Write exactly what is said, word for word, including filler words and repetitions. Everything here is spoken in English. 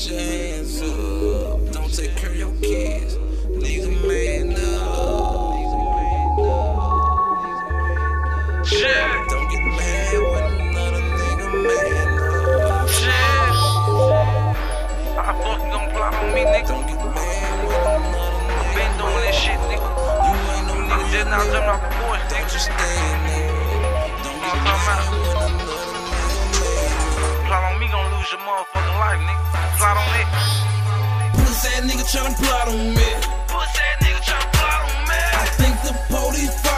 Put your hands up. Don't take care of your kids. Nigga man up. Shit. Don't get mad when another nigga man up. Shit. I fucking gon' plot on me, nigga. Don't get mad when another nigga Been doing this shit, nigga. You ain't no nigga. Just now jumping off the porch, Don't nigga. just stand there. Don't get mad when another nigga man. Plot on me, gon' lose your motherfucking life, nigga. Plot on it. Pussy ass nigga tryna plot on me. Pussy ass nigga tryna plot on me. I think the police